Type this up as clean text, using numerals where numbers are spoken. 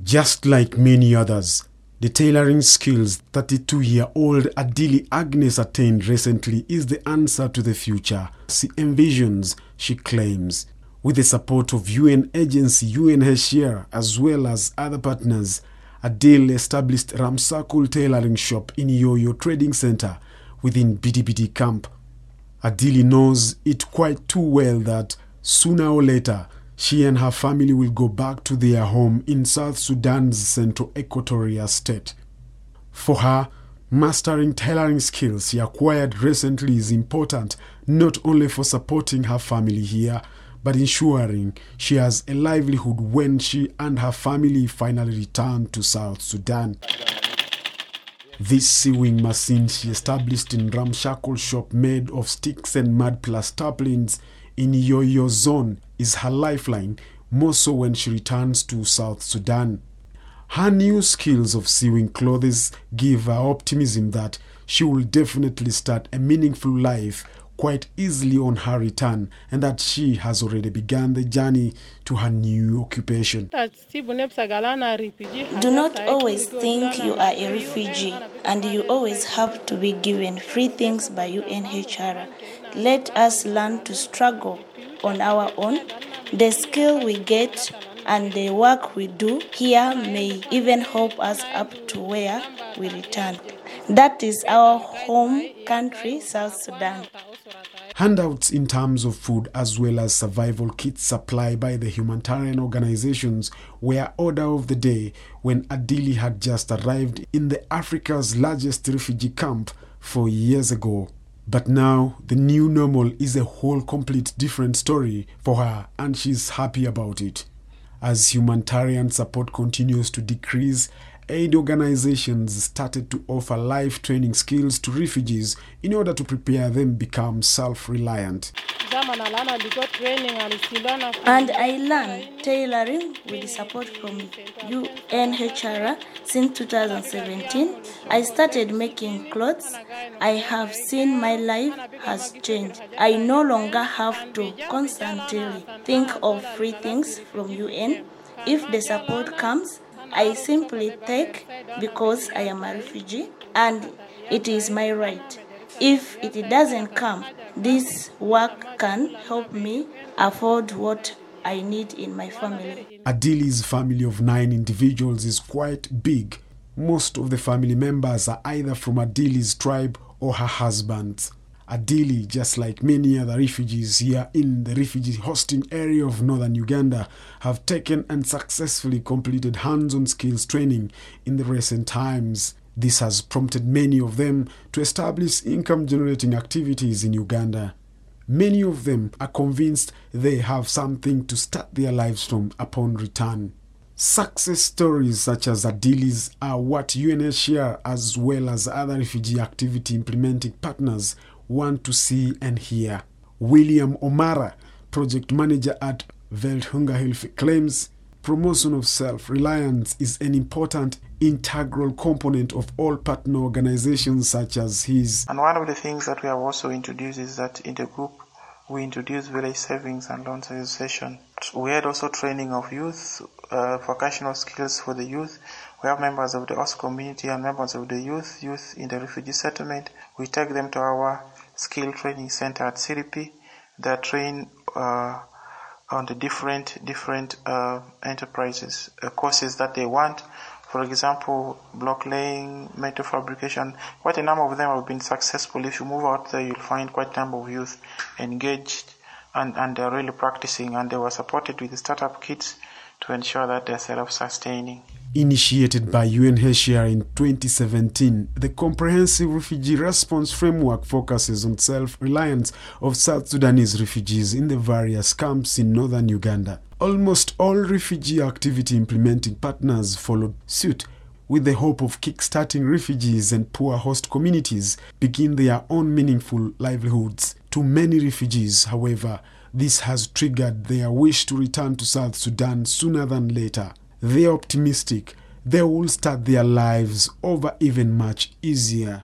Just like many others, the tailoring skills 32-year-old Adili Agnes attained recently is the answer to the future she envisions, she claims. With the support of UN agency UNHCR as well as other partners, Adili established Ramsakul Tailoring Shop in Yoyo Trading Center within Bidi camp. Adili knows it quite too well that sooner or later, she and her family will go back to their home in South Sudan's Central Equatoria state. For her, mastering tailoring skills she acquired recently is important not only for supporting her family here, but ensuring she has a livelihood when she and her family finally return to South Sudan. This sewing machine she established in Ramsakul shop made of sticks and mud plus tarpaulins in Yoyo zone is her lifeline, more so when she returns to South Sudan. Her new skills of sewing clothes give her optimism that she will definitely start a meaningful life quite easily on her return, and that she has already begun the journey to her new occupation. Do not always think you are a refugee and you always have to be given free things by UNHCR. Let us learn to struggle on our own. The skill we get and the work we do here may even help us up to where we return. That is our home country, South Sudan. Handouts in terms of food as well as survival kits supplied by the humanitarian organizations were order of the day when Adili had just arrived in the Africa's largest refugee camp 4 years ago. But now the new normal is a whole complete different story for her, and she's happy about it. As humanitarian support continues to decrease, aid organizations started to offer life training skills to refugees in order to prepare them become self-reliant. And I learned tailoring with the support from UNHCR since 2017. I started making clothes. I have seen my life has changed. I no longer have to constantly think of free things from UN. If the support comes, I simply take because I am a refugee and it is my right. If it doesn't come, this work can help me afford what I need in my family. Adili's family of 9 individuals is quite big. Most of the family members are either from Adili's tribe or her husband's. Adili, just like many other refugees here in the refugee hosting area of northern Uganda, have taken and successfully completed hands-on skills training in the recent times. This has prompted many of them to establish income-generating activities in Uganda. Many of them are convinced they have something to start their lives from upon return. Success stories such as Adili's are what UNHCR as well as other refugee activity implementing partners want to see and hear. William Omara, project manager at Welthungerhilfe, claims promotion of self-reliance is an important integral component of all partner organizations such as his. And one of the things that we have also introduced is that in the group we introduced village savings and loans association. We had also training of youth, vocational skills for the youth. We have members of the OSC community and members of the youth in the refugee settlement. We take them to our skill training center at Siripi. They are trained on the different enterprises, courses that they want. For example, block laying, metal fabrication. Quite a number of them have been successful. If you move out there, you'll find quite a number of youth engaged and they're really practicing, and they were supported with the startup kits to ensure that they're self-sustaining. Initiated by UNHCR in 2017, the Comprehensive Refugee Response Framework focuses on self-reliance of South Sudanese refugees in the various camps in northern Uganda. Almost all refugee activity implementing partners followed suit, with the hope of kickstarting refugees and poor host communities begin their own meaningful livelihoods. To many refugees, however, this has triggered their wish to return to South Sudan sooner than later. They are optimistic they will start their lives over even much easier.